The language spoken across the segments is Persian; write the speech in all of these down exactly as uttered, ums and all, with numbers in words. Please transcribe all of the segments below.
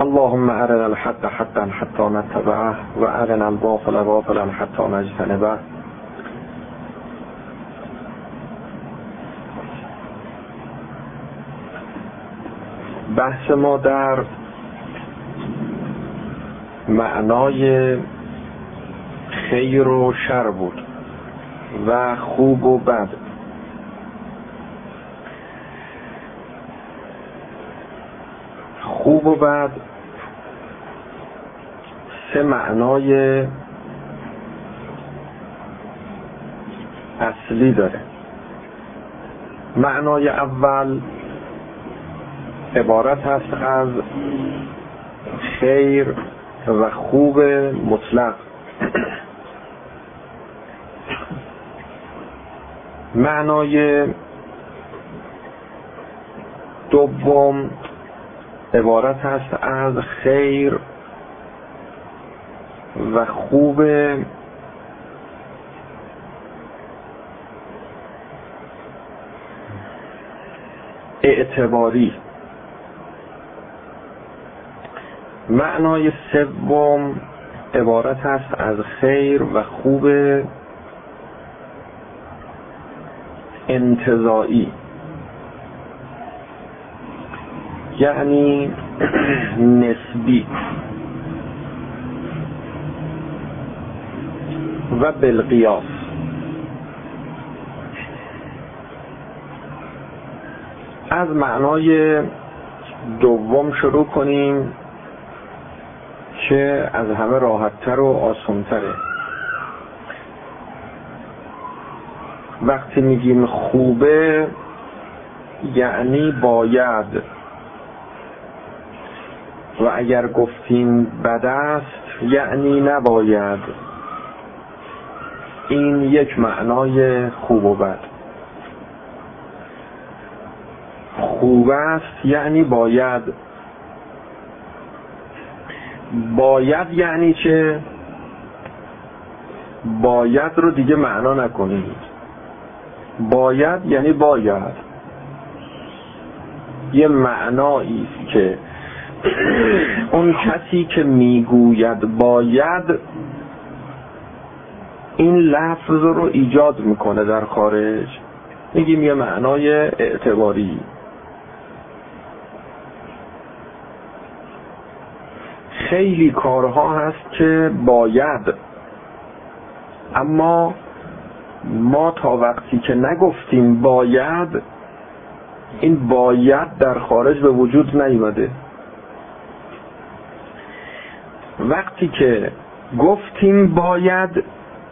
اللهم ارنا الحق حقا حتى نتبعه و ارنا الباطل باطلا حتى نجتنبه. بحث ما در معنای خیر و شر بود و خوب و بد. خوب و بد سه معنای اصلی داره. معنای اول عبارت است از خیر و خوب مطلق. معنای دوم عبارت است از خیر و خوب اعتباری. معنای سوم عبارت است از خیر و خوب انتزاعی، یعنی نسبی و بالقیاس. از معنای دوم شروع کنیم که از همه راحت‌تر و آسان‌تره. وقتی میگیم خوبه یعنی باید، و اگر گفتیم بد است یعنی نباید. این یک معنای خوب و بد. خوب است یعنی باید. باید یعنی چه؟ باید رو دیگه معنا نکنید. باید یعنی باید. یه معنایی است که اون کسی که میگوید باید این لفظ رو ایجاد میکنه در خارج، میگیم یه معنای اعتباری. خیلی کارها هست که باید، اما ما تا وقتی که نگفتیم باید، این باید در خارج به وجود نیامده. وقتی که گفتیم باید،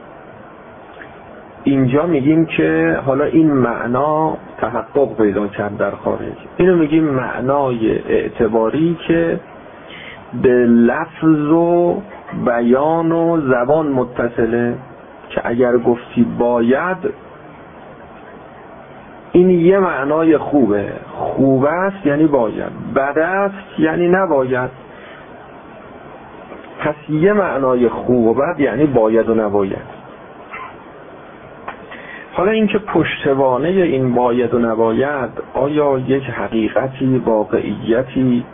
اینجا میگیم که حالا این معنا تحقق پیدا کرد در خارج. اینو میگیم معنای اعتباری که به لفظ و بیان و زبان متصله، که اگر گفتی باید این یه معنای خوبه. خوب است یعنی باید، بد است یعنی نباید. پس یه معنای خوب و بد یعنی باید و نباید. حالا اینکه پشتوانه این باید و نباید آیا یک حقیقتی، واقعیتی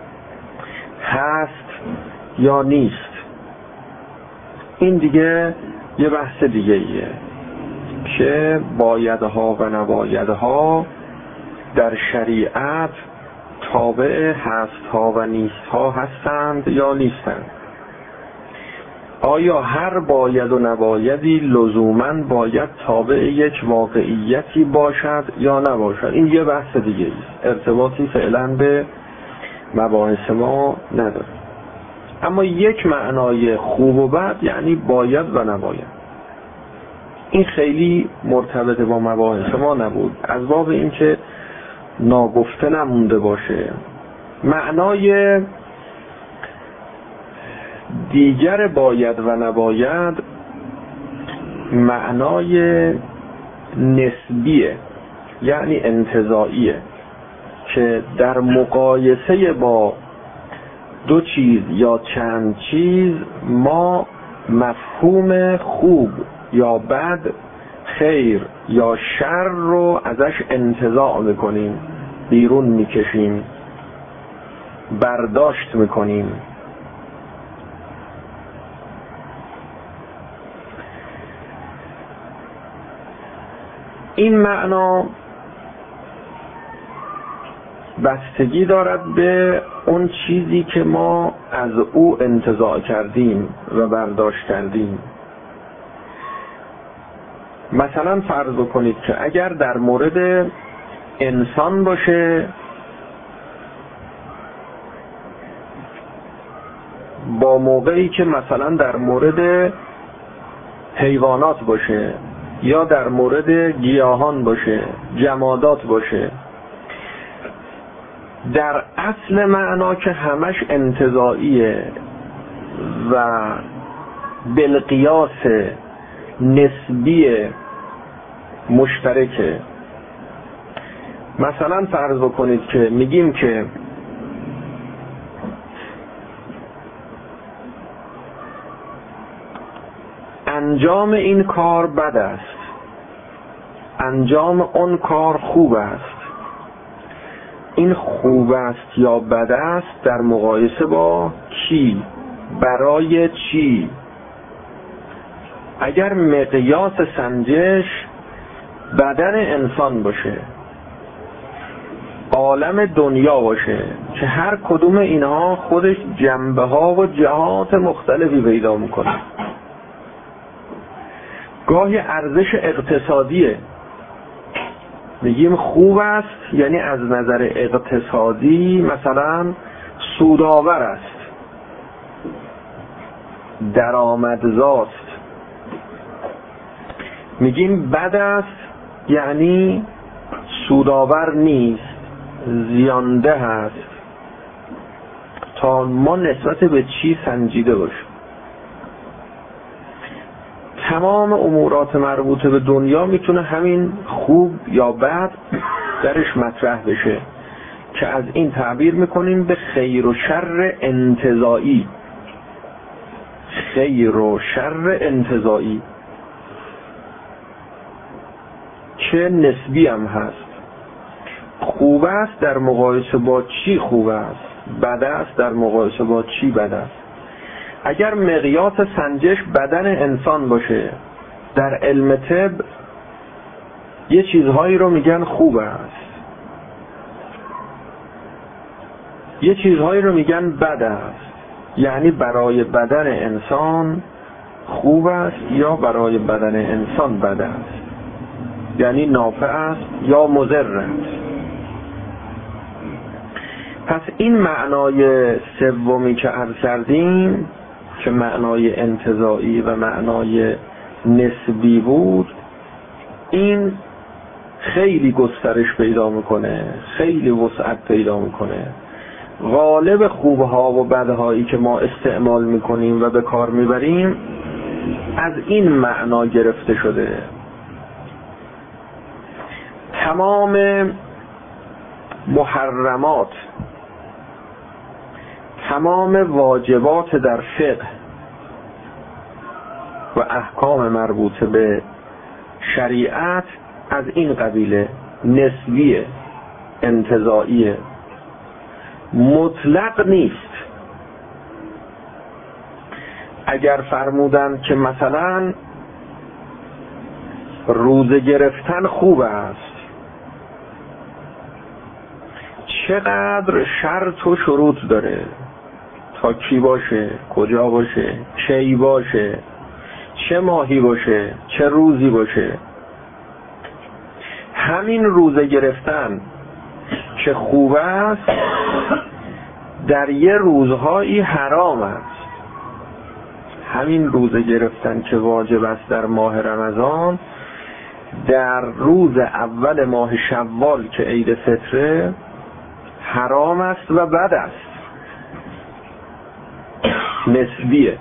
هست یا نیست، این دیگه یه بحث دیگه ایه که بایدها و نبایدها در شریعت تابع هستها و نیستها هستند یا نیستند. آیا هر باید و نبایدی لزوماً باید تابع یک واقعیتی باشد یا نباشد؟ این یه بحث دیگه است، ارتباطی فعلا به مباحث ما نداره. اما یک معنای خوب و بد یعنی باید و نباید. این خیلی مرتبط با مباحث ما نبود، از باب اینکه ناگفته نمونده باشه. معنای دیگر باید و نباید معنای نسبیه، یعنی انتزاعیه، که در مقایسه با دو چیز یا چند چیز ما مفهوم خوب یا بد، خیر یا شر رو ازش انتزاع میکنیم، بیرون میکشیم. برداشت میکنیم. این معنا بستگی دارد به اون چیزی که ما از او انتزاع کردیم و برداشت کردیم. مثلا فرض کنید که اگر در مورد انسان باشه با موقعی که مثلا در مورد حیوانات باشه یا در مورد گیاهان باشه، جمادات باشه، در اصل معنا که همش انتزاعیه و بالقیاس نسبی مشترکه. مثلا فرض بکنید که میگیم که انجام این کار بد است، انجام اون کار خوب است. این خوب است یا بد است در مقایسه با کی؟ برای چی؟ اگر مقیاس سنجش بدن انسان باشه، عالم دنیا باشه که هر کدوم اینها خودش جنبه ها و جهات مختلفی پیدا میکنه. گاهی ارزش اقتصادیه، میگیم خوب است یعنی از نظر اقتصادی مثلا سودآور است، درآمدزاست. میگیم بد است یعنی سودآور نیست، زیانده هست. تا ما نسبت به چی سنجیده باشیم. تمام امورات مربوطه به دنیا میتونه همین خوب یا بد درش مطرح بشه که از این تعبیر میکنیم به خیر و شر انتزاعی. خیر و شر انتزاعی که نسبی هم هست. خوب است در مقایسه با چی خوب است، بد است در مقایسه با چی بد است. اگر مقیاس سنجش بدن انسان باشه، در علم طب یه چیزهایی رو میگن خوب است، یه چیزهایی رو میگن بد است. یعنی برای بدن انسان خوب است یا برای بدن انسان بد است، یعنی نافع است یا مضر است. پس این معنای سومی که عرض کردیم که معنای انتزاعی و معنای نسبی بود، این خیلی گسترش پیدا میکنه، خیلی وسعت پیدا میکنه. غالب خوبها و بدهایی که ما استعمال میکنیم و به کار میبریم از این معنا گرفته شده. تمام محرمات، تمام واجبات در فقه و احکام مربوطه به شریعت از این قبیله، نسبیه، انتزاعیه، مطلق نیست. اگر فرمودن که مثلا روزه گرفتن خوب است، چقدر شرط و شروط داره، تا کی باشه، کجا باشه، کی باشه، چه ماهی باشه، چه روزی باشه. همین روزه گرفتن که خوب است در یه روزهایی حرام است. همین روزه گرفتن که واجب است در ماه رمضان، در روز اول ماه شوال که عید فطره حرام است و بد است، نسبیه.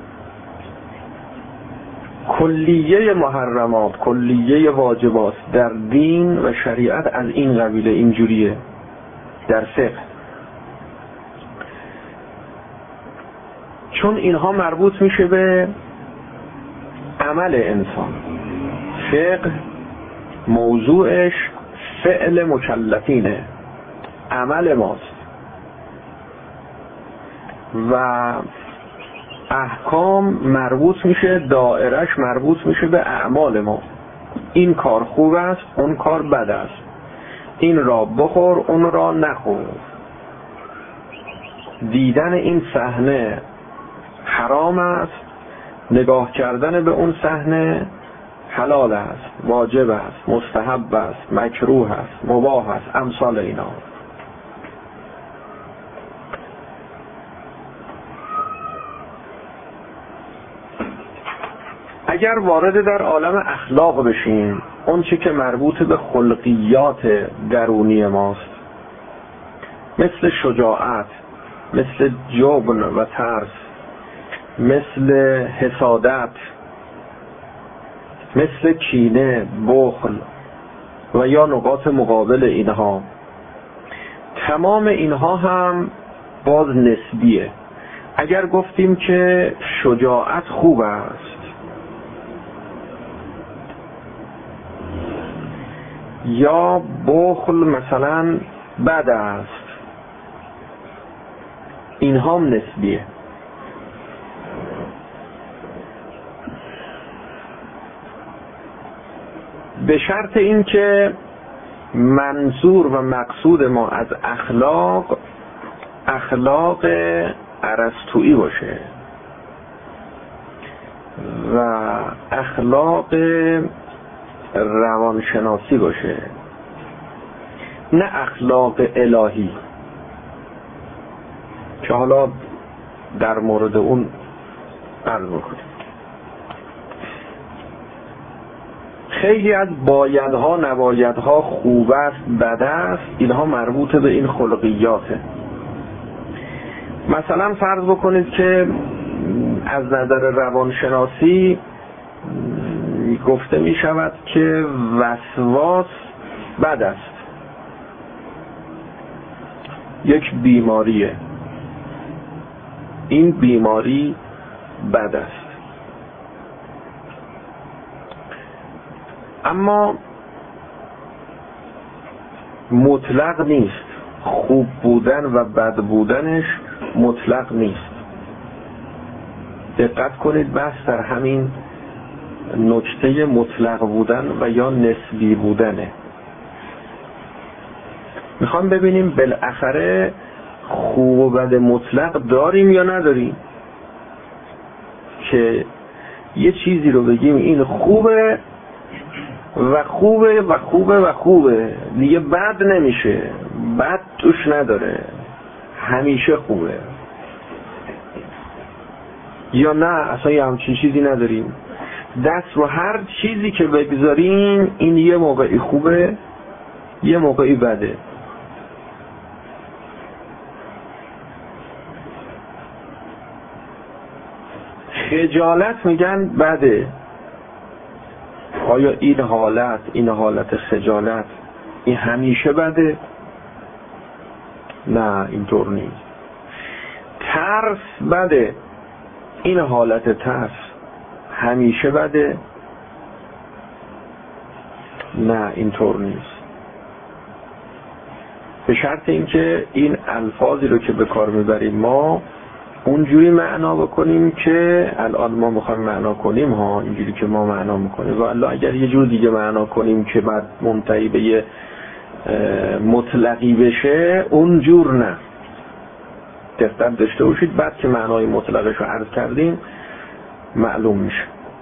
کلیه محرمات، کلیه واجبات در دین و شریعت از این قبیله، اینجوریه در فقه. چون اینها مربوط میشه به عمل انسان. فقه موضوعش فعل مکلفینه، عمل ماست. و احکام مربوط میشه، دائرش مربوط میشه به اعمال ما. این کار خوب است، اون کار بد است، این را بخور، اون را نخور. دیدن این صحنه حرام است، نگاه کردن به اون صحنه حلال است، واجب است، مستحب است، مکروه است، مباح است، امثال اینا. اگر وارد در عالم اخلاق بشیم، اون چه که مربوط به خلقیات درونی ماست، مثل شجاعت، مثل جبن و ترس، مثل حسادت، مثل کینه، بخل و یا نقاط مقابل اینها، تمام اینها هم باز نسبیه. اگر گفتیم که شجاعت خوب است یا بخل مثلا بد است، اینها هم نسبیه. به شرط این که منظور و مقصود ما از اخلاق اخلاق ارسطویی باشه و اخلاق روانشناسی باشه، نه اخلاق الهی که حالا در مورد اون عرض میکنیم. خیلی از بایدها نبایدها، خوب است بد است، اینها مربوط به این خلقیاته. مثلا فرض بکنید که از نظر روانشناسی گفته می شود که وسواس بد است، یک بیماریه، این بیماری بد است. اما مطلق نیست، خوب بودن و بد بودنش مطلق نیست. دقت کنید بحث در همین نکته مطلق بودن و یا نسبی بودنه. میخوام ببینیم بالاخره خوب و بد مطلق داریم یا نداریم، که یه چیزی رو بگیم این خوبه و خوبه و خوبه و خوبه، دیگه بد نمیشه، بد توش نداره، همیشه خوبه. یا نه اصلا یه همچین چیزی نداریم، دست رو هر چیزی که بگذاریم این یه موقعی خوبه یه موقعی بده. خجالت میگن بده. آیا این حالت این حالت خجالت این همیشه بده؟ نه، اینطور نیست. ترس بده. این حالت ترس همیشه بده؟ نه، اینطور نیست. به شرط اینکه این الفاظی رو که به کار میبریم ما اونجوری معنا بکنیم که الان ما میخوایم معنا کنیم ها، اینجوری که ما معنا میکنیم. و الا اگر یه جور دیگه معنا کنیم که بعد منتهی به یه مطلقی بشه، اونجور نه. دقت داشته باشید، بعد که معنای مطلقش رو عرض کردیم معلوم میشه.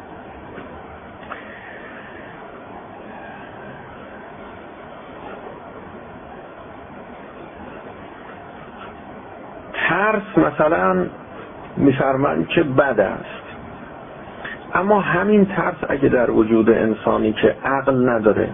ترس مثلا میفرمایند که بد است، اما همین ترس اگه در وجود انسانی که عقل نداره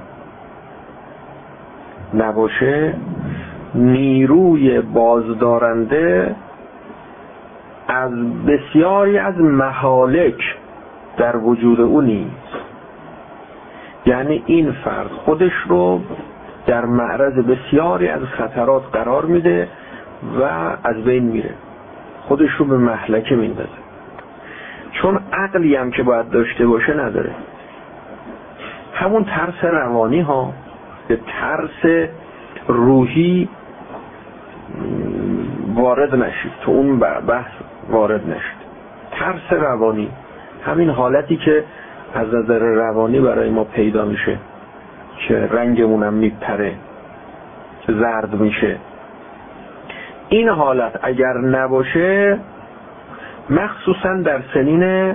نباشه، نیروی بازدارنده از بسیاری از مهالک در وجود او نیست. یعنی این فرد خودش رو در معرض بسیاری از خطرات قرار میده و از بین میره، خودش رو به مهلکه میندازه، چون عقلی هم که باید داشته باشه نداره. همون ترس روانی ها، به ترس روحی وارد نشید، تو اون بحث وارد نشید. ترس روانی، همین حالتی که از نظر روانی برای ما پیدا میشه که رنگمونم میپره، که زرد میشه، این حالت اگر نباشه، مخصوصا در سنین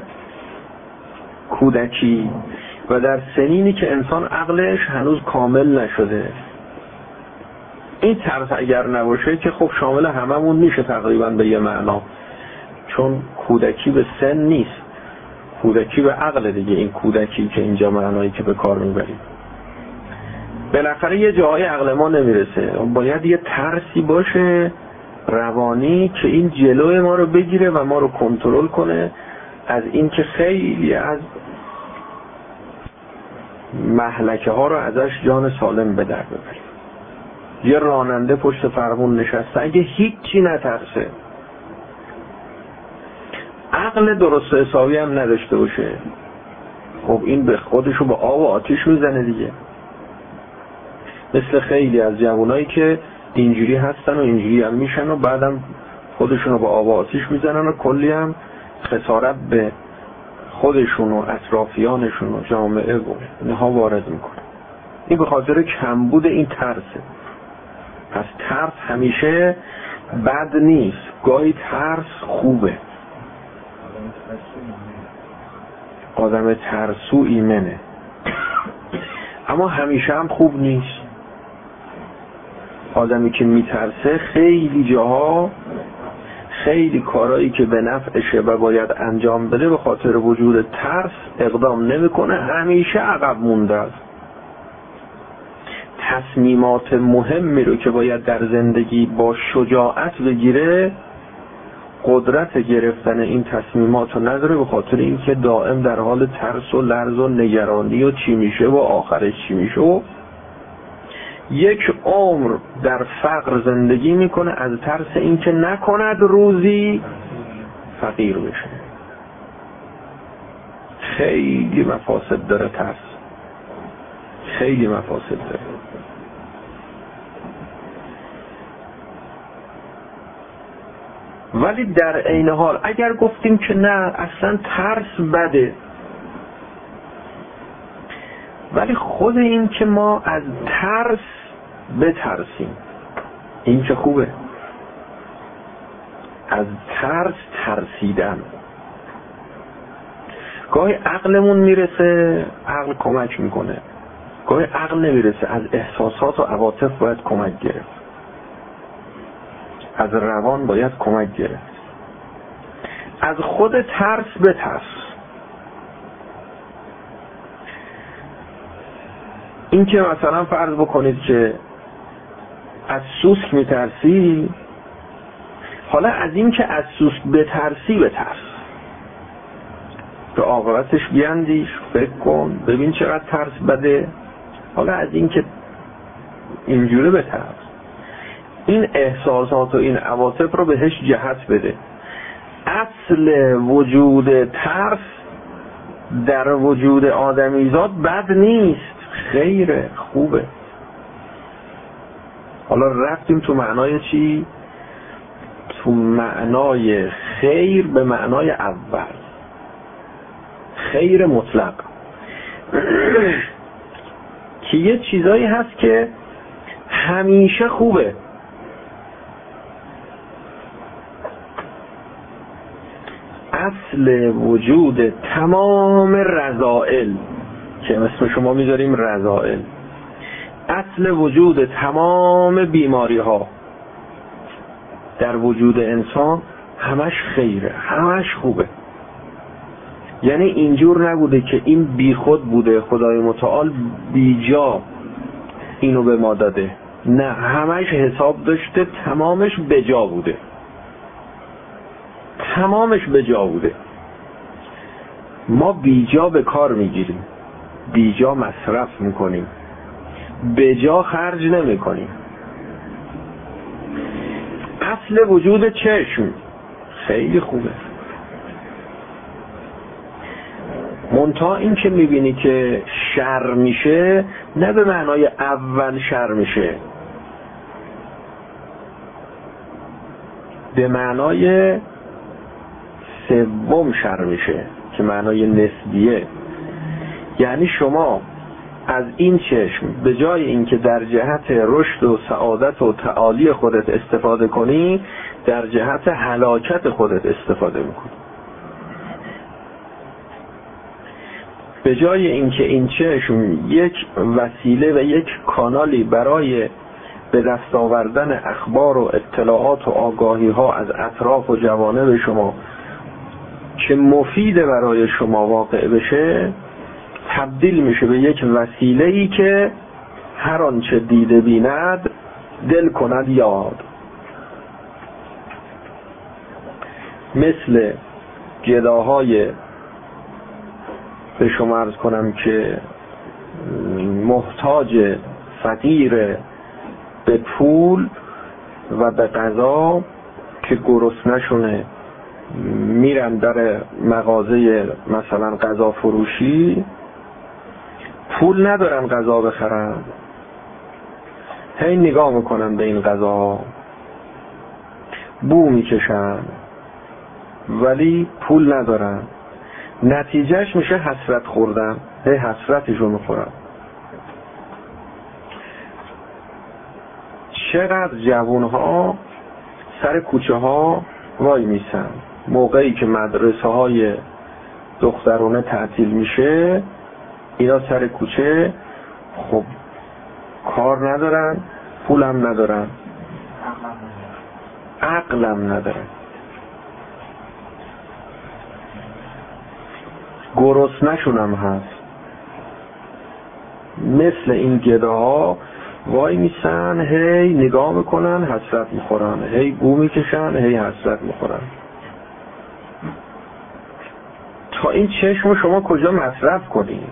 کودکی و در سنینی که انسان عقلش هنوز کامل نشده، این ترس اگر نباشه که خب شامل هممون میشه تقریبا به یه معنا، چون کودکی به سن نیست، کودکی به عقل دیگه. این کودکی که اینجا معنایی که به کار میبریم، بالاخره یه جاهای عقل ما نمیرسه، باید یه ترسی باشه روانی که این جلوی ما رو بگیره و ما رو کنترل کنه از این که خیلی از مهلکه ها رو ازش جان سالم به در ببریم. یه راننده پشت فرمون نشسته، اگه هیچی نترسه، عقل درست حسابی هم نداشته باشه، خب این به خودشو با آب و آتیش میزنه دیگه. مثل خیلی از جوانایی که اینجوری هستن و اینجوری هم میشن و بعدم خودشونو با آب و آتیش میزنن و کلی هم خسارت به خودشون و اطرافیانشون و جامعه و اینها وارد میکنه. این به خاطر کمبود این ترسه. پس ترس همیشه بد نیست، گاهی ترس خوبه. آدم ترسو ایمنه، اما همیشه هم خوب نیست. آدمی که میترسه خیلی جاها خیلی کارهایی که به نفعشه و باید انجام بده به خاطر وجود ترس اقدام نمیکنه، همیشه عقب مونده است. تصمیمات مهمی رو که باید در زندگی با شجاعت بگیره، قدرت گرفتن این تصمیمات رو نداره به خاطر اینکه دائم در حال ترس و لرز و نگرانی و چی میشه و آخرش چی میشه و یک عمر در فقر زندگی میکنه از ترس اینکه نکند روزی فقیر بشه. خیلی مفاسد داره ترس، خیلی مفاسد داره. ولی در عین حال اگر گفتیم که نه اصلا ترس بده، ولی خود این که ما از ترس بترسیم این که خوبه. از ترس ترسیدن، گاهی عقلمون میرسه، عقل کمک میکنه، گاهی عقل نمیرسه، از احساسات و عواطف باید کمک گرفت، از روان باید کمک گرفت. از خود ترس بترس. این که مثلا فرض بکنید که از سوسک میترسی، حالا از این که از سوسک بترسی بترس، به عاقبتش بیاندیش، فکر کن، ببین چقدر ترس بده. حالا از این که اینجوره بترس. این احساسات و این عواطف رو بهش جهت بده. اصل وجود ترس در وجود آدمیزاد بد نیست، خیره، خوبه. حالا رفتیم تو معنای چی؟ تو معنای خیر، به معنای اول خیر مطلق که یه چیزایی هست که همیشه خوبه. اصل وجود تمام رذائل که اسم شما میذاریم رذائل، اصل وجود تمام بیماری ها در وجود انسان همش خیره، همش خوبه. یعنی اینجور نبوده که این بی خود بوده، خدای متعال بی جا اینو به ما داده، نه، همش حساب داشته، تمامش به جا بوده، تمامش به جا بوده. ما بی جا به کار میگیریم، بی جا مصرف میکنیم، به جا خرج نمی کنیم. اصل وجود چشم خیلی خوبه، منتها این که میبینی که شر میشه، نه به معنای اول شر میشه، به معنای سوم شر میشه که معنای نسبیه. یعنی شما از این چشم به جای اینکه در جهت رشد و سعادت و تعالی خودت استفاده کنی، در جهت هلاکت خودت استفاده میکنی. به جای اینکه این چشم یک وسیله و یک کانالی برای به دست آوردن اخبار و اطلاعات و آگاهی ها از اطراف و جوانب شما که مفید برای شما واقع بشه، تبدیل میشه به یک وسیله‌ای که هر آنچه دیده بیند دل کند یاد. مثل گداهای به شما عرض کنم که محتاج فقیر به پول و به غذا که گرسنه‌شونه میرن در مغازه مثلا غذا فروشی، پول ندارن غذا بخرن، هی نگاه میکنن به این غذا، بو میکشن ولی پول ندارن، نتیجهش میشه حسرت خوردن، هی حسرتشو میخورن. چقدر جوانها سر کوچه ها وای میسن، موقعی که مدرسه های دخترانه تعطیل میشه اینا سر کوچه، خب کار ندارن، پولم ندارن، عقلم ندارن، گرسنه‌شون هم هست. مثل این گداها وای میسن، هی نگاه میکنن، حسرت میخورن، هی بو میکشن، هی حسرت میخورن. تا این چشم شما کجا مصرف کنید؟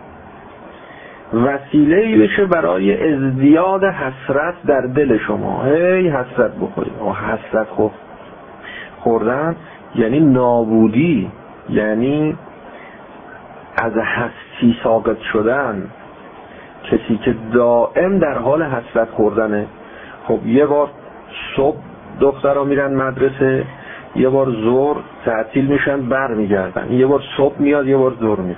وسیله‌ای بشه برای ازدیاد حسرت در دل شما، هی حسرت بخورید. و حسرت خوردن یعنی نابودی، یعنی از هستی ساقط شدن. کسی که دائم در حال حسرت خوردنه، خب یه بار صبح دخترها میرن مدرسه، یه بار ظهر تعطیل میشن بر میگردن، یه بار صبح میاد، یه بار ظهر میره،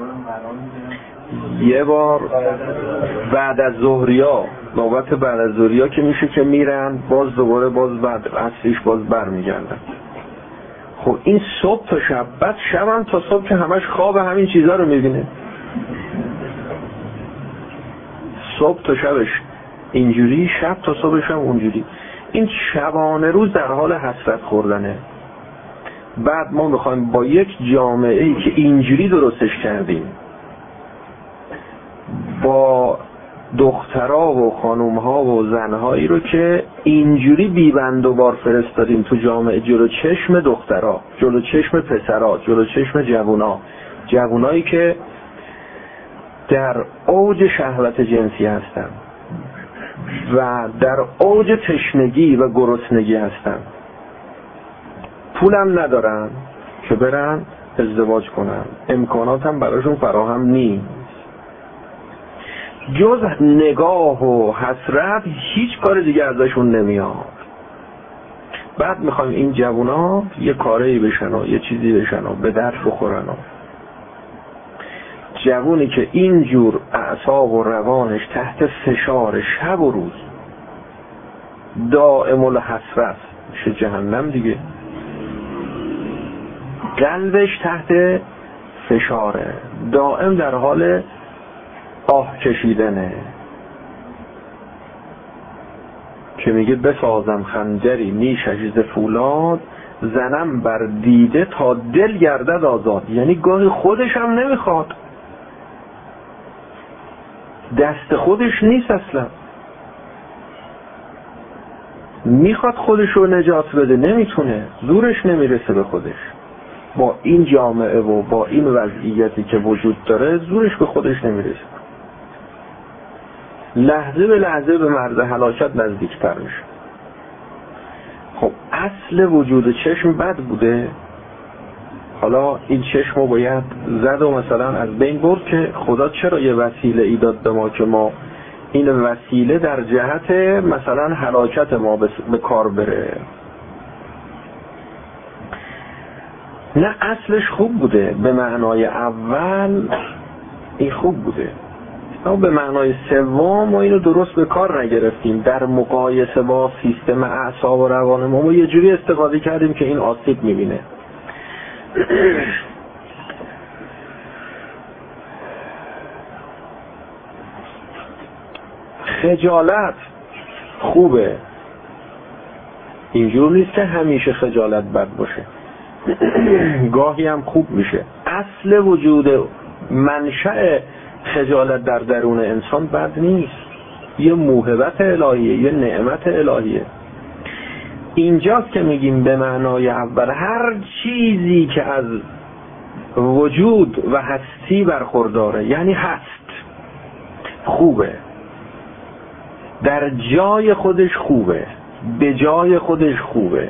یه بار بعد از ظهریا، نوبت بعد از ظهریا که میشه که میرن باز دوباره باز بعد عصریش باز بر میگردن. خب این صبح تا شب، بعد شبم تا صبح که همش خواب همین چیزا رو میبینه، صبح تا شبش اینجوری، شب تا صبحش هم اونجوری. این شبانه روز در حال حسرت خوردنه. بعد ما میخوایم با یک جامعه‌ای که اینجوری درستش کردیم، با دخترها و خانومها و زنهایی رو که اینجوری بیبند و بار فرستادیم تو جامعه، جلو چشم دخترها، جلو چشم پسرها، جلو چشم جوونا، جوونایی که در اوج شهوت جنسی هستن و در اوج تشنگی و گرسنگی هستن، پولم ندارن که برن ازدواج کنن، امکانات هم براشون فراهم نیست، جز نگاه و حسرت هیچ کار دیگه ازشون نمیاد. بعد میخوایم این جوونا یه کاری بشن و یه چیزی بشن و به درد بخورن. جوونی که اینجور اعصاب و روانش تحت فشار شب و روز، دائم الحسرت، میشه جهنم دیگه. قلبش تحت فشاره، دائم در حال آه کشیدنه، که میگه بسازم خنجری نیشش ز فولاد، زنم بر دیده تا دل گردد آزاد. یعنی گاهی خودش هم نمیخواد، دست خودش نیست اصلا، میخواد خودش رو نجات بده، نمیتونه، زورش نمیرسه به خودش. با این جامعه و با این وضعیتی که وجود داره زورش به خودش نمیرسه، لحظه به لحظه به مرز هلاکت نزدیکتر میشه. خب اصل وجود چشم بد بوده، حالا این چشم رو باید زد و مثلا از بین برد که خدا چرا یه وسیله ای داد به ما که ما این وسیله در جهت مثلا هلاکت ما به کار بره. نه اصلش خوب بوده، به معنای اول این خوب بوده، اما به معنای سوم ما اینو درست به کار نگرفتیم. در مقایسه با سیستم اعصاب و روان ما ما یه جوری استفاده کردیم که این آسیب میبینه. خجالت خوبه، اینجور نیست که همیشه خجالت بد باشه، گاهی هم خوب میشه. اصل وجود منشأ خجالت در درون انسان بد نیست، یه موهبت الهیه، یه نعمت الهیه. اینجاست که میگیم به معنای اول هر چیزی که از وجود و هستی برخورداره، یعنی هست، خوبه، در جای خودش خوبه، به جای خودش خوبه.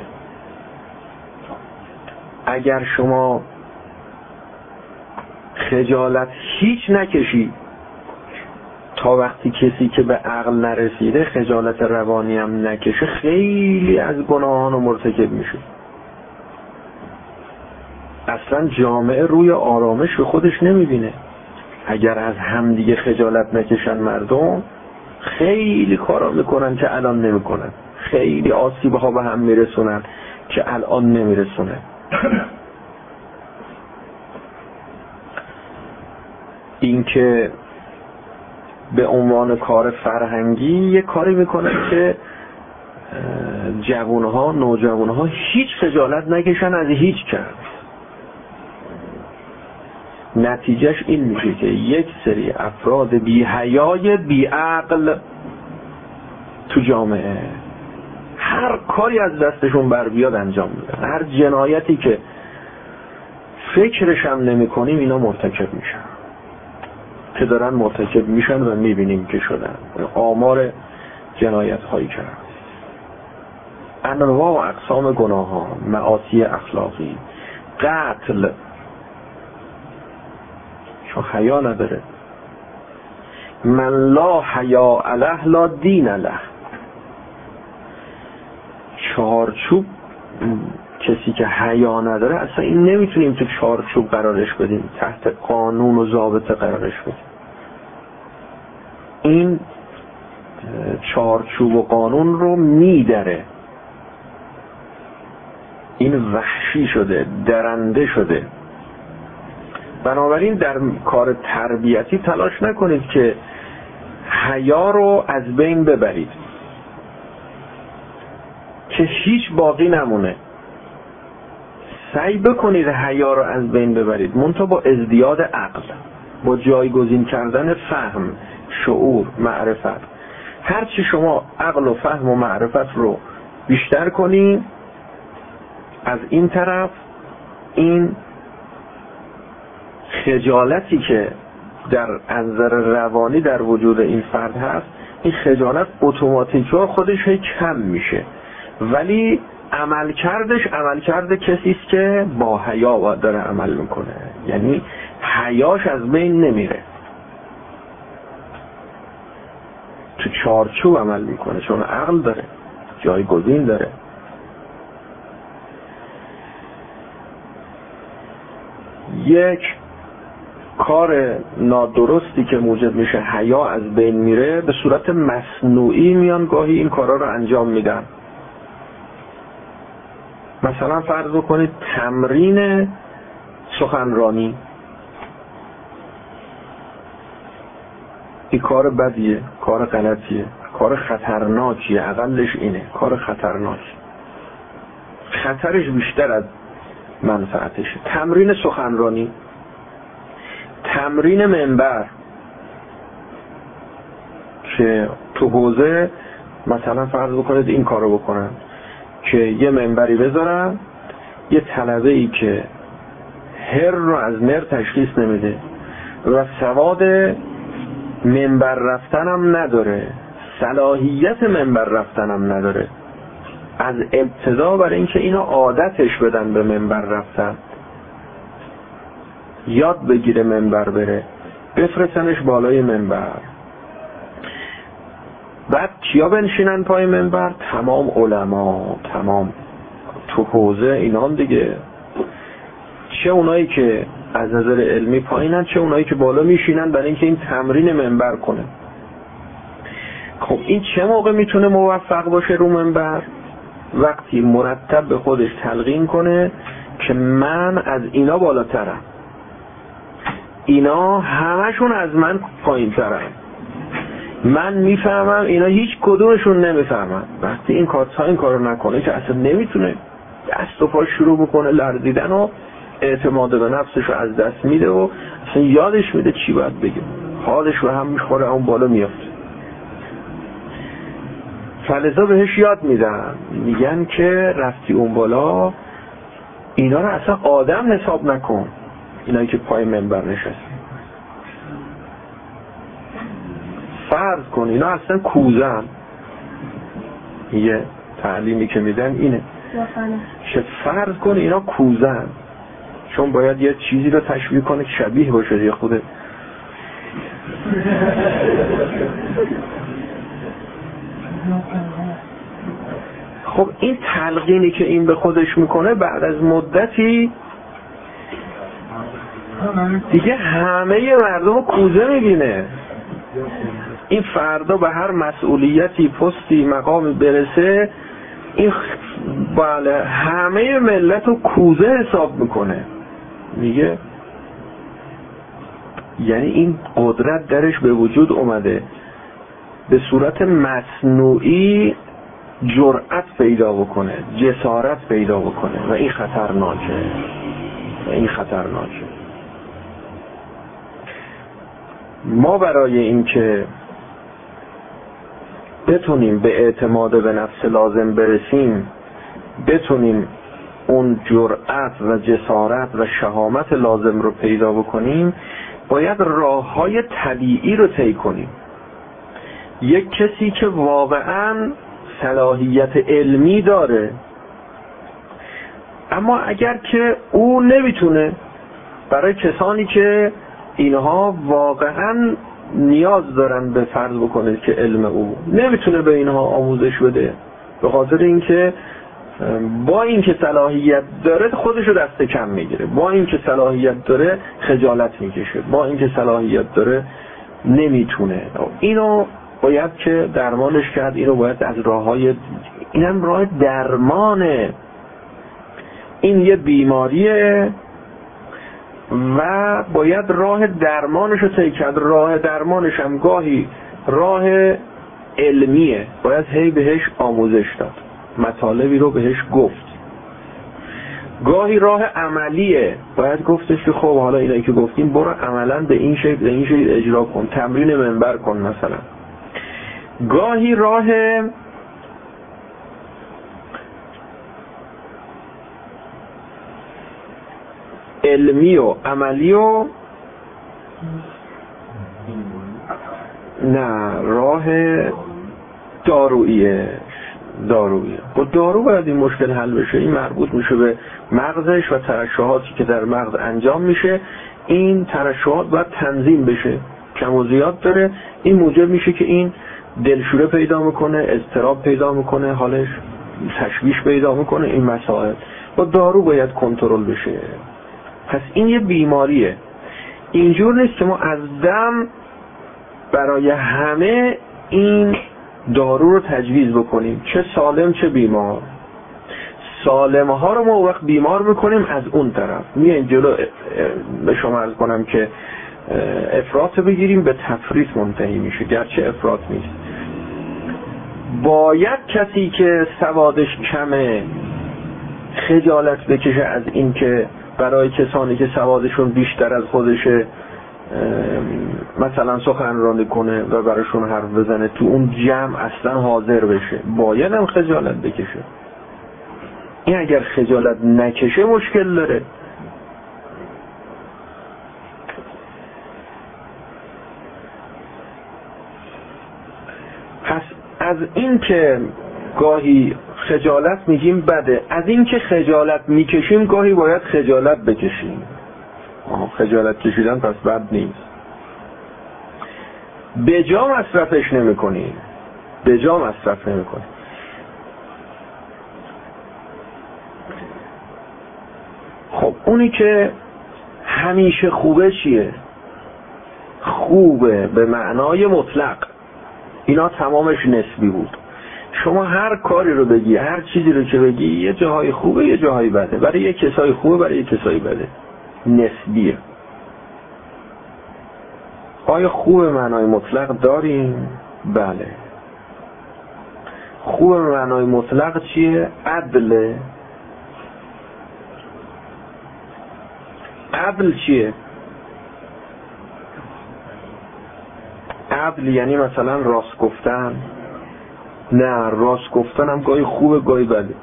اگر شما خجالت هیچ نکشی تا وقتی کسی که به عقل نرسیده خجالت روانی هم نکشه، خیلی از گناهان رو مرتکب میشه. اصلا جامعه روی آرامش به خودش نمیبینه. اگر از همدیگه خجالت نکشن مردم، خیلی کارا میکنن که الان نمیکنن، خیلی آسیبها به هم میرسونن که الان نمیرسونه. این که به عنوان کار فرهنگی یه کاری میکنن که جوانها، نوجوانها هیچ خجالت نکشن از هیچ کس. نتیجهش این میشه که یک سری افراد بی حیای بی عقل تو جامعه هر کاری از دستشون بر بیاد انجام میدن، هر جنایتی که فکرش هم نمی کنیم اینا مرتکب میشن، که دارن مرتکب میشن و میبینیم که شدن. آمار جنایت هایی که انواع و اقسام گناه ها، معاصی اخلاقی، قتل، چون حیا نداره. من لا حیا علیه لا دین علیه. چارچوب کسی که حیا نداره اصلا این نمیتونیم تو چارچوب قرارش بدیم، تحت قانون و ضابطه قرارش بدیم. این چارچوب و قانون رو میدره، این وحشی شده، درنده شده. بنابراین در کار تربیتی تلاش نکنید که حیا رو از بین ببرید که هیچ باقی نمونه. سعی بکنید حیا رو از بین ببرید، منتها با ازدیاد عقل، با جایگزین کردن فهم، شعور، معرفت. هرچی شما عقل و فهم و معرفت رو بیشتر کنید، از این طرف این خجالتی که در نظر روانی در وجود این فرد هست، این خجالت اتوماتیکا خودش هی کم میشه، ولی عمل کردش عمل کرده کسی است که با حیا داره عمل میکنه، یعنی حیاش از بین نمیره، تو چارچوب عمل میکنه، چون عقل داره، جایگزین داره. یک کار نادرستی که موجب میشه حیا از بین میره، به صورت مصنوعی میان گاهی این کارا رو انجام میدن. مثلا فرض کنید تمرین سخنرانی، این کار بدیه، کار غلطیه، کار خطرناکیه، اقلش اینه، کار خطرناک، خطرش بیشتر از منفعتشه. تمرین سخنرانی، تمرین منبر، که تو حوزه مثلا فرض بکنید این کارو بکنن که یه منبری بذارن، یه طلبه‌ای که هر رو از مر تشخیص نمیده و سواد منبر رفتنم نداره، صلاحیت منبر رفتنم نداره، از ابتدا برای اینکه اینو عادتش بدن به منبر رفتن، یاد بگیره منبر بره، بفرستنش بالای منبر. بعد کیا بنشینن پای منبر؟ تمام علما، تمام تو حوزه اینان دیگه، چه اونایی که از نظر علمی پایینن چه اونایی که بالا میشینن برای اینکه این تمرین منبر کنه. خب این چه موقع میتونه موفق باشه رو منبر؟ وقتی مرتب به خودش تلقین کنه که من از اینا بالاترم، اینا همشون از من پایین ترن، من میفهمم اینا هیچ کدومشون نمیفهمن. وقتی این کارتا این کارو نکنه که اصلا نمیتونه، دست و پا شروع بکنه لرزیدن و اعتماد به نفسش رو از دست میده و اصلا یادش میده چی باید بگه، حالش رو هم میخوره اون بالا میافته. فلذا بهش یاد میدن، میگن که رفتی اون بالا اینا رو اصلا آدم حساب نکن، اینایی که پای منبر نشستی، فرض کن اینا اصلا کوزن. یه تعلیمی که میدن اینه که فرض کن اینا کوزن، چون باید یه چیزی رو تشبیه کنه که شبیه باشه یه خوده. خب این تلقینی که این به خودش میکنه بعد از مدتی دیگه همه مردم کوزه میبینه. این فردا به هر مسئولیتی پستی مقامی برسه این بله همه ملت رو کوزه حساب میکنه. میگه یعنی این قدرت درش به وجود اومده، به صورت مصنوعی جرأت پیدا بکنه، جسارت پیدا بکنه و این خطرناکه و این خطرناکه. ما برای اینکه بتونیم به اعتماد به نفس لازم برسیم، بتونیم اون جرأت و جسارت و شهامت لازم رو پیدا بکنیم، باید راه‌های طبیعی رو طی کنیم. یک کسی که واقعاً صلاحیت علمی داره، اما اگر که او نمیتونه، برای کسانی که اینها واقعاً نیاز دارن به فرض بکنه که علم او نمیتونه به اینها آموزش بده، به خاطر اینکه با اینکه صلاحیت داره خودشو دست کم میگیره، با اینکه صلاحیت داره خجالت میکشه، با اینکه صلاحیت داره نمیتونه، اینو باید که درمانش کرد. اینو باید از راههای، اینم راه درمانه، این یه بیماریه و باید راه درمانش رو طی کرد. راه درمانش هم گاهی راه علمیه، باید هی بهش آموزش داد، مطالبی رو بهش گفت. گاهی راه عملیه، باید گفتش که خب حالا اینایی که گفتیم برو عملا به این شکل به این شکل اجرا کن، تمرین منبر کن مثلا. گاهی راه علمی و عملی و نه راه داروییه دارویی با دارو باید این مشکل حل بشه. این مربوط میشه به مغزش و ترشحاتی که در مغز انجام میشه. این ترشحات باید تنظیم بشه، کم و زیاد داره، این موجب میشه که این دلشوره پیدا میکنه، اضطراب پیدا میکنه، حالش تشویش پیدا میکنه. این مسائل با دارو باید کنترل بشه. پس این یه بیماریه. اینجور نیست که ما از دم برای همه این دارو رو تجویز بکنیم، چه سالم چه بیمار. سالم ها رو ما وقت بیمار میکنیم، از اون طرف میایم جلو به شما عرض کنم که افراط بگیریم، به تفریط منتهی میشه، گرچه افراط نیست. باید کسی که سوادش کمه خجالت بکشه از این که برای کسانی که سوادشون بیشتر از خودشه مثلا سخنرانی کنه و براشون حرف بزنه، تو اون جمع اصلا حاضر بشه. باید هم خجالت بکشه. این اگر خجالت نکشه مشکل داره. پس از این که گاهی خجالت میگیم بده، از این که خجالت میکشیم گاهی باید خجالت بکشیم. خجالت کشیدن پس بد نیست. به جا مصرفش نمی کنیم، به جا مصرف نمی کنیم. خب اونی که همیشه خوبه چیه؟ خوبه به معنای مطلق. اینا تمامش نسبی بود. شما هر کاری رو بگی، هر چیزی رو که بگی، یه جاهای خوبه یه جاهای بده. برای یه کسای خوبه برای یه کسای بده. نسبیه. آیا خوب به معنای مطلق داریم؟ بله. خوب به معنای مطلق چیه؟ عدله. عدل چیه؟ عدل یعنی مثلا راست گفتن؟ نه، راست گفتن هم گاهی خوبه گاهی بده.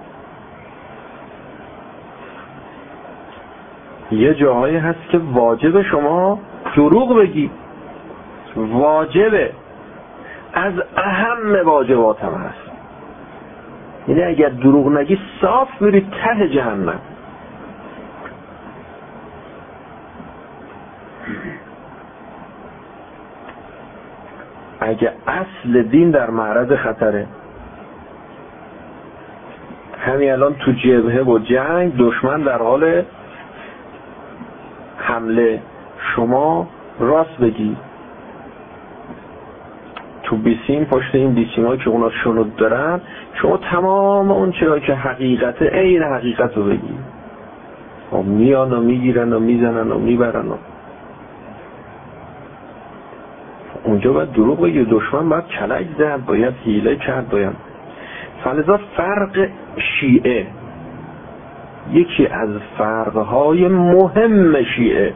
یه جاهایی هست که واجب شما دروغ بگی، واجبه، از اهم واجبات هم هست. یعنی اگر دروغ نگی صاف میری ته جهنم. اگه اصل دین در معرض خطره، همین الان تو جبهه و جنگ دشمن در حال حمله، شما راست بگی، تو بیسیم پشت این بیسیم هایی که اونا شنود دارن، شما تمام اون چرا که حقیقته عین حقیقت رو بگی. میان و میگیرن و میزنن و میبرن و اونجا باید دروغ بگی. دشمن باید کلک زد، باید حیله کرد، باید. فلذا فرق شیعه، یکی از فرقهای مهم شیعه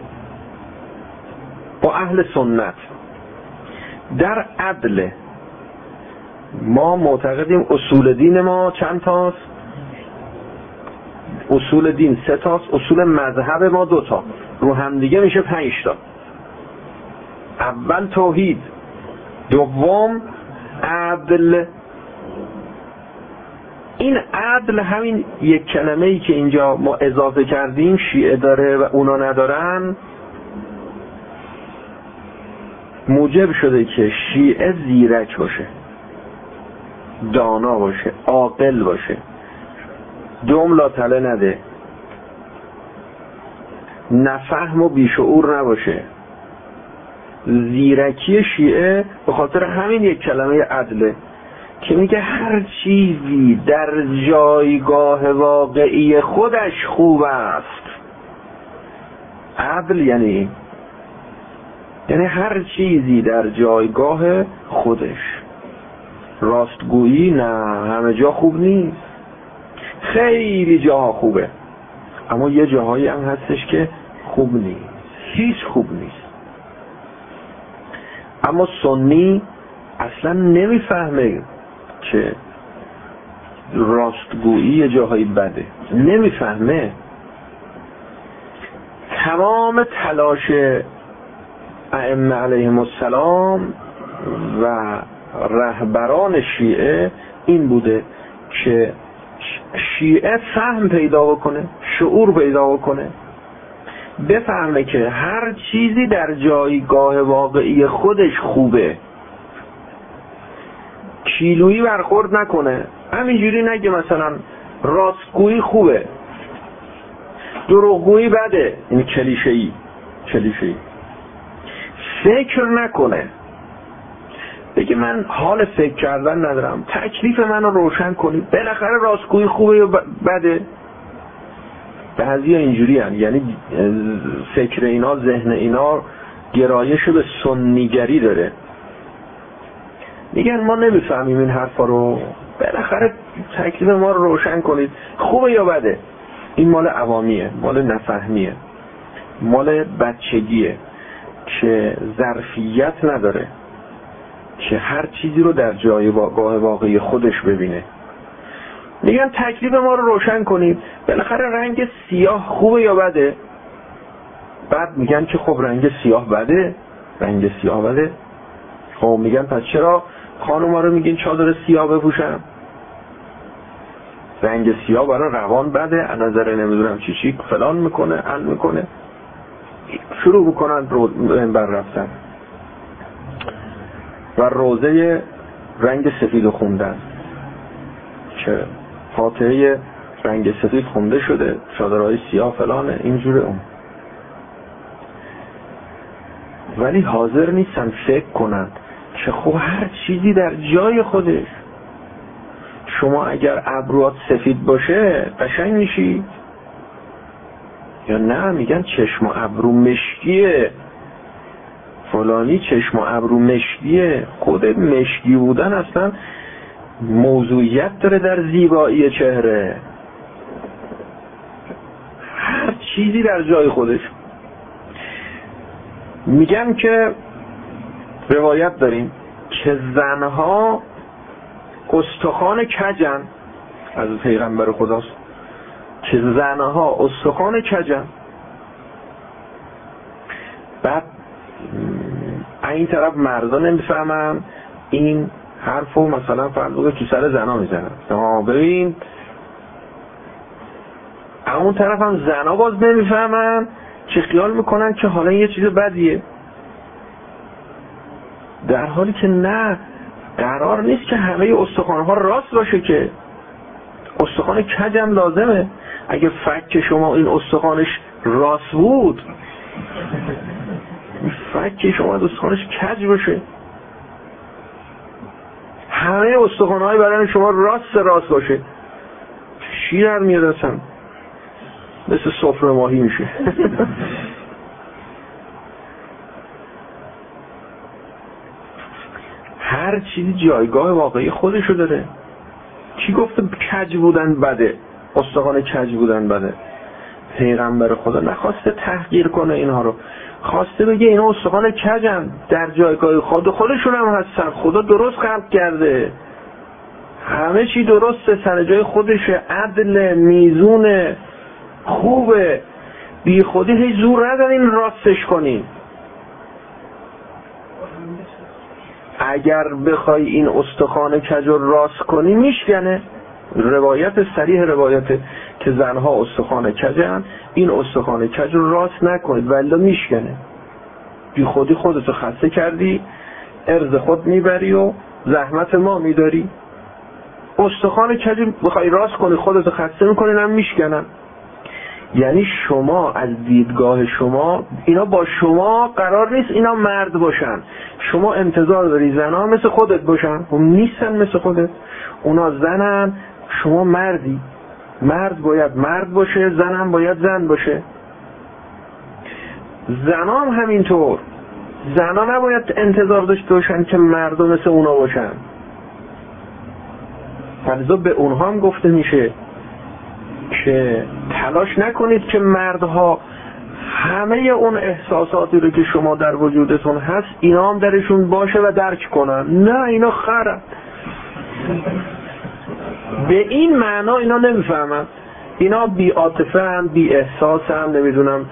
با اهل سنت در عدل. ما معتقدیم اصول دین ما چند تاست؟ اصول دین سه تاست، اصول مذهب ما دو تا، رو هم دیگه میشه پنج تا. اول توحید، دوم عدل. این عدل همین یک کلمه ای که اینجا ما اضافه کردیم شیعه داره و اونا ندارن، موجب شده که شیعه زیرک باشه، دانا باشه، عاقل باشه، دم لا تله نده، نفهم و بیشعور نباشه. زیرکی شیعه به خاطر همین یک کلمه عدله که میگه هر چیزی در جایگاه واقعی خودش خوب است. عدل یعنی یعنی هر چیزی در جایگاه خودش. راستگویی نه، همه جا خوب نیست، خیلی جاها خوبه، اما یه جاهایی هم هستش که خوب نیست، هیچ خوب نیست. اما سنی اصلا نمیفهمه که راستگویی یه جاهایی بده، نمیفهمه. تمام تلاش ائمه علیهم السلام و رهبران شیعه این بوده که شیعه فهم پیدا بکنه، شعور پیدا بکنه، بفهمه که هر چیزی در جایگاه واقعی خودش خوبه، کیلویی برخورد نکنه. همینجوری نگه مثلا راستگویی خوبه دروغگویی بده، این کلیشه‌ای کلیشه‌ای. فکر نکنه، بگه من حال فکر کردن ندارم، تکلیف منو روشن کنید، بالاخره راستگویی خوبه یا بده. بعضی ها اینجوری هن، یعنی فکر اینا، ذهن اینا گرایش به سنیگری داره، میگن ما نمیفهمیم این حرفا رو، بالاخره تکلیف ما رو روشن کنید، خوبه یا بده. این مال عوامیه، مال نفهمیه، مال بچگیه که ظرفیت نداره که هر چیزی رو در جایگاه واقعی خودش ببینه. میگن تکلیف ما رو روشن کنید، بالاخره رنگ سیاه خوبه یا بده. بعد میگن که خب رنگ سیاه بده، رنگ سیاه بده. خب میگن پس چرا خانوما رو میگین چادر سیاه بپوشن؟ رنگ سیاه برای روان بده، از نظر نمیدونم چی چی فلان میکنه، عل میکنه. شروع میکنن رو منبر رفتن و روزه رنگ سفید خوندن که فاتحه رنگ سفید خونده شده، چادرهای سیاه فلانه، اینجوره اون. ولی حاضر نیستن فکر کنن که خب هر چیزی در جای خودش. شما اگر ابروات سفید باشه قشنگ میشی یا نه؟ میگن چشم و ابرو مشکیه، فلانی چشم و ابرو مشکیه. خود مشکی بودن اصلا موضوعیت داره در زیبایی چهره. هر چیزی در جای خودش. میگن که روایت داریم که زنها استخوان کجن، از پیغمبر خداست که زنها استخوان کجن. بعد این طرف مردا نمیفهمن این حرفو، مثلا فرض بگو تو سر زنا میزنن. ها ببین اون طرف هم زنا باز نمیفهمن که خیال میکنن که حالا یه چیز بدیه، در حالی که نه، قرار نیست که همه استخوان‌ها راست باشه، که استخوان کج هم لازمه. اگه فک شما این استخوانش راست بود، فک شما استخوانش کج باشه، همه استخوان‌های بدن شما راست راست باشه، چی در میاد اصلا؟ مثل سفره ماهی میشه. هر چیزی جایگاه واقعی خودشو داره. کی گفته کج بودن بده؟ استخوان کج بودن بده؟ پیغمبر خدا نخواسته تحقیر کنه اینها رو، خواسته بگه اینا استخوان کجن، در جایگاه خود خودشون هم هستن، خدا درست خلق کرده، همه چی درسته، سر جای خودشه، عدل، میزونه، خوبه، بی خودی هیچ زور ندارین راستش کنین. اگر بخوای این استخوان کج رو راست کنی میشکنه. روایت صریح روایته که زنها استخوان کجن، این استخوان کج رو راست نکنید ولی میشکنه. بی خودی خودتو خسته کردی، ارز خود میبری و زحمت ما میداری. استخوان کج بخوای راست کنی خودتو خسته میکنی، هم میشکنن. یعنی شما از دیدگاه شما اینا با شما قرار نیست اینا مرد باشن، شما انتظار داری زنها مثل خودت باشن، هم نیستن مثل خودت. اونا زنن، شما مردی، مرد باید مرد باشه، زن هم باید زن باشه. زنها هم همینطور، زنها نباید انتظار داشته باشن که مردا مثل اونا باشن. فلذا به اونها هم گفته میشه که تلاش نکنید که مردها همه اون احساساتی رو که شما در وجودتون هست اینا هم درشون باشه و درک کنن. نه، اینا خرن. به این معنا اینا نمیفهمن. اینا بی عاطفه هم، بی احساس هم، نمیدونم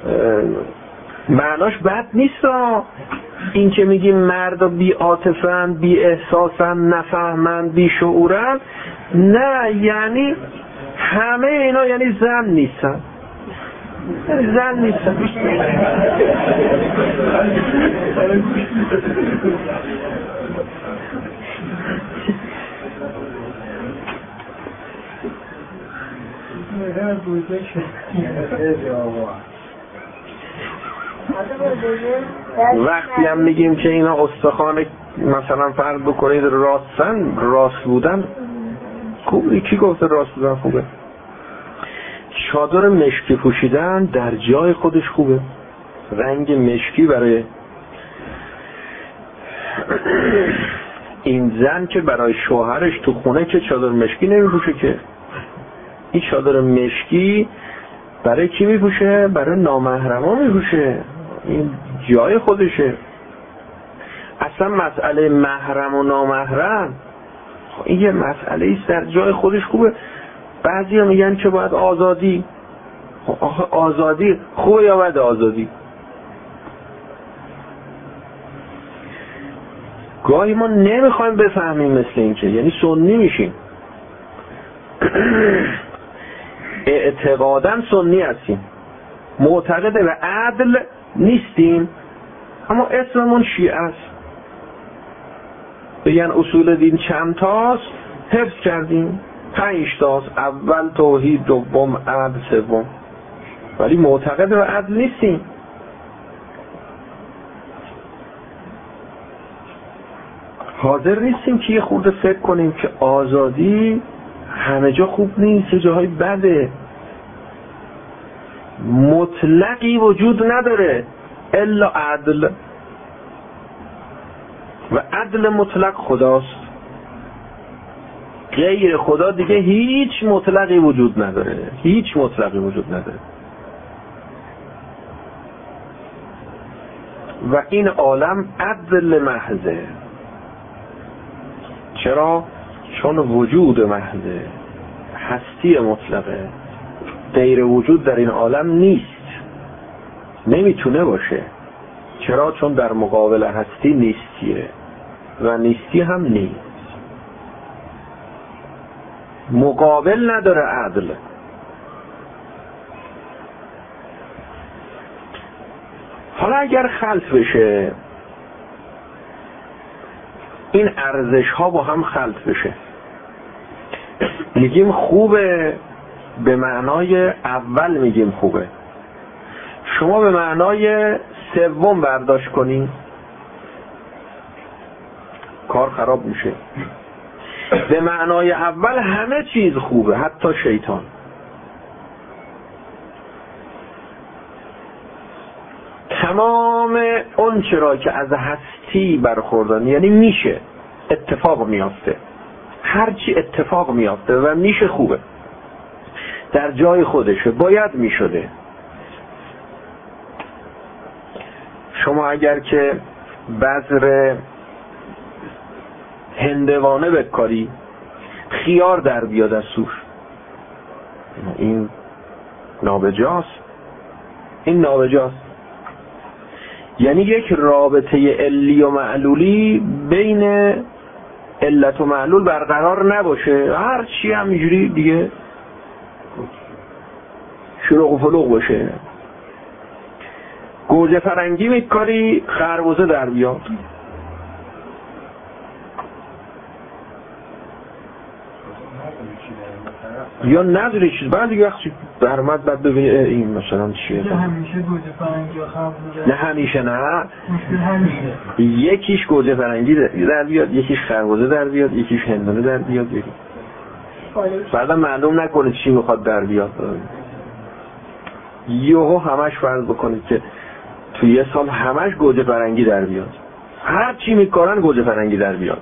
معناش بد نیست. این که میگیم مردا بی عاطفه هم، بی احساس هم، نفهمن، بی شعورن، نه، یعنی همه اینا یعنی زن نیستن، زن نیستن. وقتی هم میگیم که اینا استخوان مثلا فرض بکنید راستن، راست بودن خوبه. کی گفته راست بودن خوبه؟ چادر مشکی پوشیدن در جای خودش خوبه. رنگ مشکی برای این زن که برای شوهرش تو خونه که چادر مشکی نمیپوشه، که این چادر مشکی برای کی میپوشه؟ برای نامحرما میپوشه. این جای خودشه. اصلا مسئله محرم و نامحرم این یه مسئله ایست در جای خودش خوبه. بعضی ها میگن که باید آزادی. آزادی خوبه یا بده آزادی؟ گاهی ما نمیخوایم بفهمیم مثل این که یعنی سنی میشیم. اعتقاداً سنی هستیم، معتقد به عدل نیستیم، اما اسممون شیعه است. بگن اصول دین چند تاست، حفظ کردیم. پنج تاست، اول توحید، دوم عدل، سوم. ولی معتقد به عدل نیستیم. حاضر نیستیم که یه خورده فکر کنیم که آزادی همه جا خوب نیست، یه جاهای بده. مطلقی وجود نداره الا عدل، و عدل مطلق خداست. غیر خدا دیگه هیچ مطلقی وجود نداره، هیچ مطلقی وجود نداره. و این عالم عدل محضه. چرا؟ چون وجود محضه، هستی مطلقه. غیر وجود در این عالم نیست، نمیتونه باشه. چرا؟ چون در مقابل هستی نیستیه و نیستی هم نیست. مقابل نداره عدل. حالا اگر خلط بشه، این ارزش ها با هم خلط بشه، میگیم خوبه، به معنای اول میگیم خوبه. شما به معنای سوم برداشت کنین، کار خراب میشه. به معنای اول همه چیز خوبه، حتی شیطان. تمام اون چرا که از هستی برخوردن، یعنی میشه، اتفاق میافته، هرچی اتفاق میافته و میشه خوبه، در جای خودشه، باید میشده. شما اگر که بذر هندوانه بکاری، خیار در بیاد از توش، این نابجاست، این نابجاست. یعنی یک رابطه علی و معلولی بین علت و معلول برقرار نباشه، هر چی هم اینجوری دیگه شلوغ و فلوغ باشه. گوجه فرنگی میکاری، خربزه در بیاد. یا نداره چیز، بعد دیگه وقتی برمد بعد ببینی این مثلا چیه. نه همیشه گوجه فرنگی و خربزه. نه همیشه، نه همیشه. یکیش گوجه فرنگی در بیاد، یکیش خربزه در بیاد، یکیش هندونه در بیاد. بعدا معلوم نکنه چی میخواد در بیاد. یهو همش فرض بکنید که توی یه سال همش گوجه فرنگی در بیاد، هر چی میکارن گوجه فرنگی در بیاد.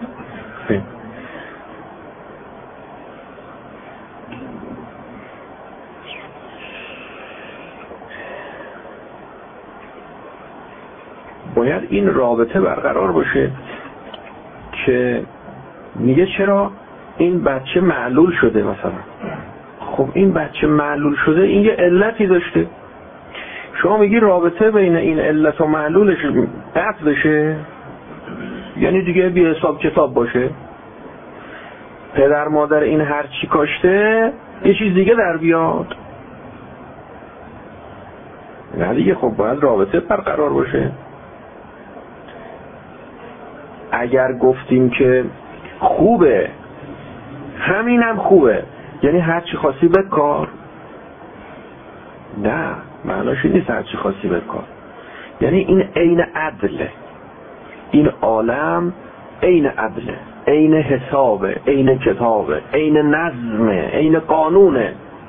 باید این رابطه برقرار باشه که میگه چرا این بچه معلول شده مثلا. خب این بچه معلول شده، این یه علتی داشته. شما میگی رابطه بین این علت و معلولش قطع بشه، یعنی دیگه بی حساب کتاب باشه. پدر مادر این هر چی کاشته یه چیز دیگه در بیاد، نه دیگه. خب باید رابطه برقرار باشه. اگر گفتیم که خوبه، همینم خوبه، یعنی هر چی خاصی بکار، نه معناش نیست هر چی خاصی بکار. یعنی این عین عدله، این عالم عین عدله، عین حسابه، عین کتابه، عین نظمه، عین قانونه.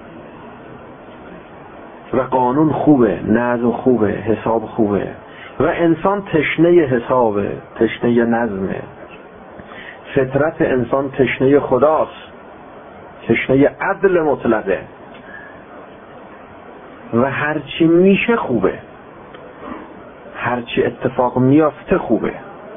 و قانون خوبه، نظم خوبه، حساب خوبه، و انسان تشنه حسابه، تشنه نظمه. فطرت انسان تشنه خداست، تشنه عدل مطلقه. و هرچی میشه خوبه، هرچی اتفاق میافته خوبه.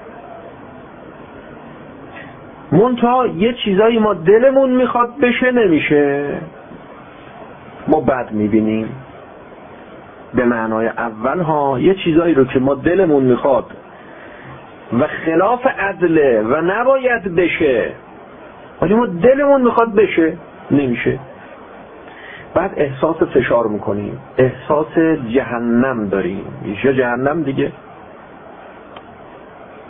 منتها یه چیزایی ما دلمون میخواد بشه نمیشه، ما بد میبینیم. به معنای اول ها، یه چیزایی رو که ما دلمون میخواد و خلاف عدله و نباید بشه، ولی ما دلمون میخواد بشه، نمیشه. بعد احساس فشار میکنیم، احساس جهنم داریم، میشه جهنم دیگه.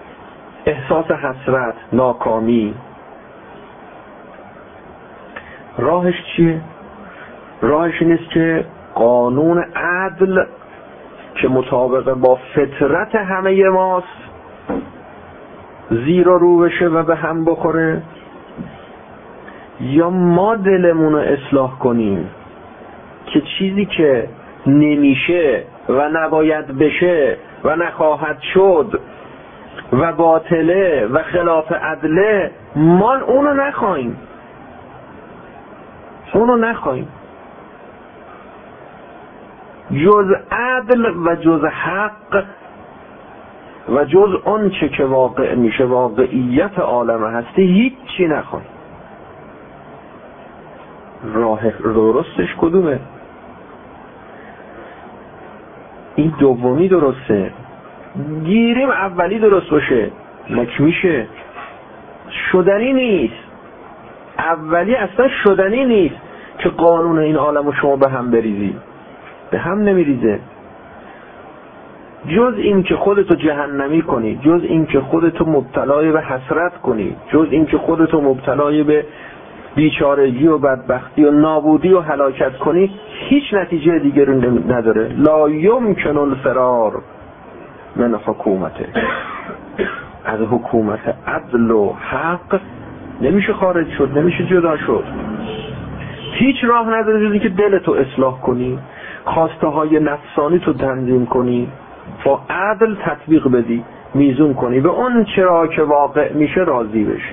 احساس حسرت، ناکامی. راهش چیه؟ راهش این است که قانون عدل که مطابق با فطرت همه ماست زیر و رو بشه و به هم بخوره، یا ما دلمون رو اصلاح کنیم که چیزی که نمیشه و نباید بشه و نخواهد شد و باطله و خلاف عدله، ما اونو نخواهیم اونو نخواهیم جز عدل و جز حق و جز اون چه که واقع میشه، واقعیت عالم هستی، هیچ چی نخواهیم. راه درستش کدومه؟ این دومی درسته. گیریم اولی درست باشه مک میشه، شدنی نیست. اولی اصلا شدنی نیست که قانون این عالم رو شما به هم بریزی، به هم نمیریزه. جز این که خودتو جهنمی کنی، جز این که خودتو مبتلای به حسرت کنی، جز این که خودتو مبتلای به بیچارگی و بدبختی و نابودی و هلاکت کنی، هیچ نتیجه دیگه رو نداره. لا یمکن الفرار من حکومته، از حکومت عدل و حق نمیشه خارج شد، نمیشه جدا شد. هیچ راه نداره جز اینکه دلتو اصلاح کنی، خواسته های نفسانی تو تنظیم کنی، با عدل تطبیق بدی، میزون کنی، به اون چرا که واقع میشه راضی بشی.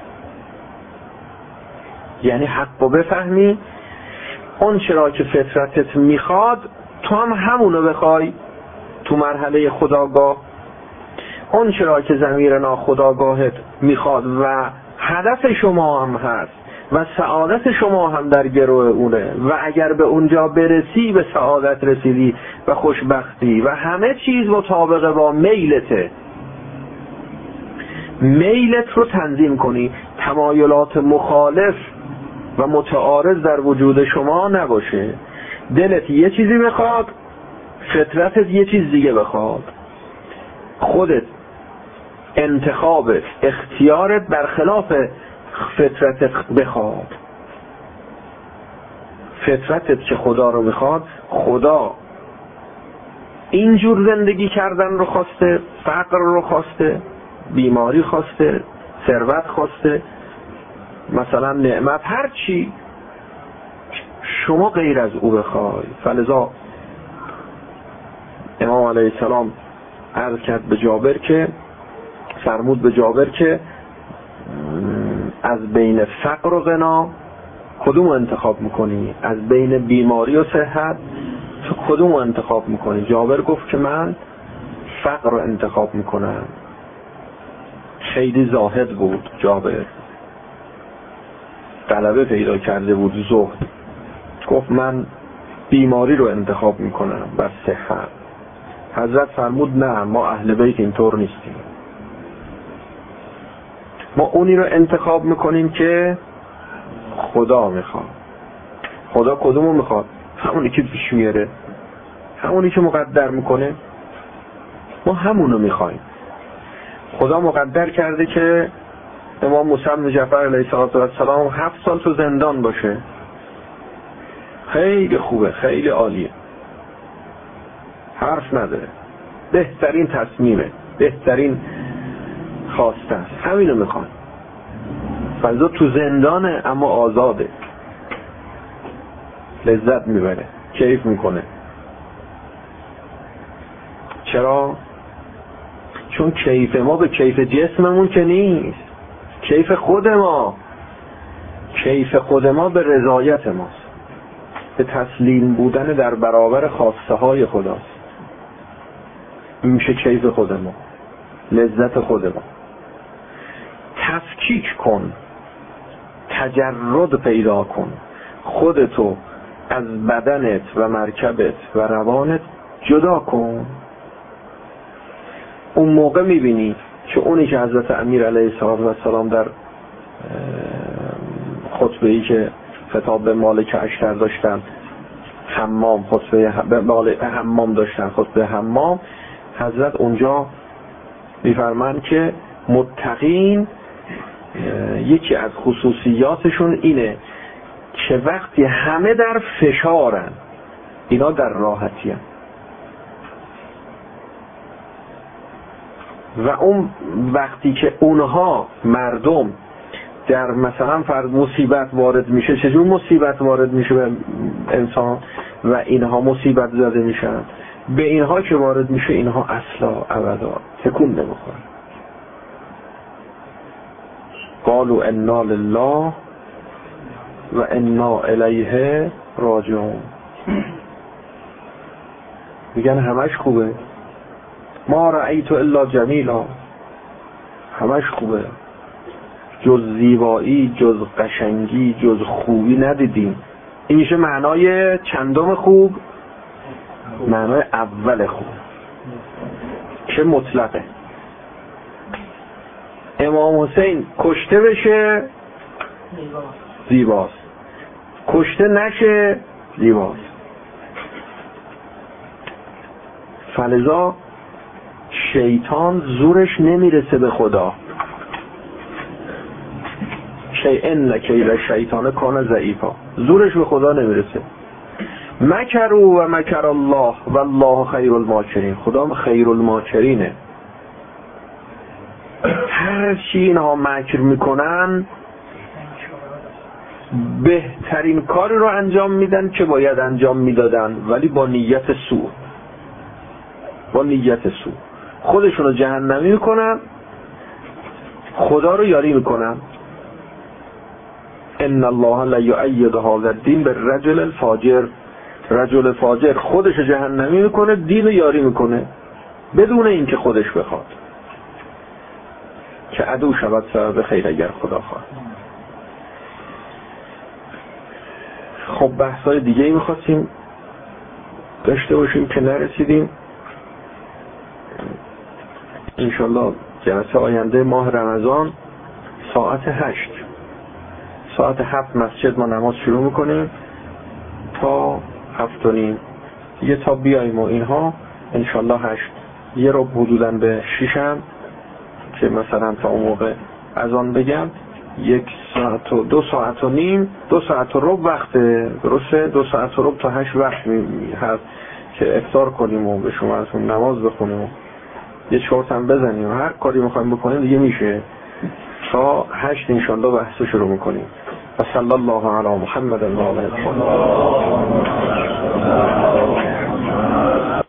یعنی حق رو بفهمی، اون چرا که فطرتت میخواد تو هم همونو بخوای تو مرحله خودآگاه، اون چرا که ضمیر ناخودآگاهت میخواد و هدف شما هم هست و سعادت شما هم در گروه اونه و اگر به اونجا برسی به سعادت رسیدی و خوشبختی و همه چیز مطابق با میلته. میلت رو تنظیم کنی، تمایلات مخالف و متعارض در وجود شما نباشه. دلت یه چیزی بخواد، فطرتت یه چیز دیگه بخواد، خودت انتخابت اختیارت برخلاف فطرتت بخواد. فطرتت که خدا رو میخواد، خدا اینجور زندگی کردن رو خواسته، فقر رو خواسته، بیماری خواسته، ثروت خواسته، مثلا نعمت، هر چی شما غیر از او بخوای. فلذا امام علیه السلام عرض کرد به جابر که فرمود به جابر که از بین فقر و غنا کدوم انتخاب میکنی؟ از بین بیماری و صحت تو کدوم انتخاب میکنی؟ جابر گفت که من فقر رو انتخاب میکنم. خیلی زاهد بود جابر، غلبه پیدا کرده بود زهد. گفت من بیماری رو انتخاب میکنم بر صحت. حضرت فرمود نه، ما اهل بیت اینطور نیستیم، ما اونی رو انتخاب میکنیم که خدا میخواد. خدا کدومو میخواد؟ همونی که پیش میاره، همونی که مقدر میکنه، ما همونو میخوایم. خدا مقدر کرده که امام موسی بن جعفر علیه السلام هفت سال تو زندان باشه. خیلی خوبه، خیلی عالیه، حرف نداره، بهترین تصمیمه، بهترین خواسته است، همینو میخوان. فلذا تو زندانه اما آزاده، لذت میبره، کیف میکنه. چرا؟ چون کیف ما به کیف جسممون که نیست، کیف خود ما، کیف خود ما به رضایت ماست، به تسلیم بودن در برابر خواسته های خداست. این میشه کیف خود ما، لذت خود ما. تفکیک کن، تجرد پیدا کن، خودتو از بدنت و مرکبت و روانت جدا کن. اون موقع میبینی که اونی که حضرت امیر علیه السلام در خطبه‌ای که خطاب به مالک اشتر داشتن، حمام، خطبه به مالک حمام داشتن، خطبه حمام، حضرت اونجا میفرمایند که متقین یکی از خصوصیاتشون اینه که وقتی همه در فشارن اینا در راحتی هن. و اون وقتی که اونها مردم در مثلا فرض مصیبت وارد میشه، چجور مصیبت وارد میشه به انسان و اینها مصیبت زده میشن، به اینها که وارد میشه اینها اصلا ابدا تکون نمیخورن. قالوا انا لله و انا الیه راجعون. میگن همش خوبه، ما رأیت الا جمیلا، همش خوبه، جز زیبایی، جز قشنگی، جز خوبی ندیدیم. این میشه معنای چندم خوب؟ معنای اول خوب که مطلقه. امام حسین کشته بشه زیباست، کشته نشه زیباست. فلذا شیطان زورش نمیرسه به خدا. شیئن کید شیطان کان ضعیفا، زورش به خدا نمیرسه. مکروا و مکر الله والله خیر الماکرین، خدا خیر الماکرینه. هر چی اینها مکر میکنن بهترین کاری رو انجام میدن که باید انجام میدادن، ولی با نیت سوء، با نیت سوء خودشون رو جهنمی میکنن، خدا رو یاری میکنن. ان الله لا یؤید هذا الدین بالرجل الفاجر، رجل فاجر خودش رو جهنمی میکنه، دین رو یاری میکنه بدون اینکه خودش بخواد، که عدو شود سبب خیر اگر خدا خواهد. خب بحثای دیگه ای میخواستیم داشته باشیم که نرسیدیم. انشالله جلسه آینده ماه رمضان ساعت هشت ساعت هفت مسجد ما نماز شروع میکنیم تا هفت و نیم یه تا بیاییم و اینها انشالله هشت یه رو حدوداً به شیشم که مثلا تا اون موقع از آن بگم یک ساعت و دو ساعت و نیم دو ساعت و ربع وقته، درسته؟ دو ساعت و ربع تا هشت وقت می هست که افطار کنیم و به شما از اون نماز بخونیم و یه چرت هم بزنیم و هر کاری میخوایم بکنیم دیگه میشه. تا هشت انشالله بحث شروع میکنیم. و صلی الله علی محمد و آله.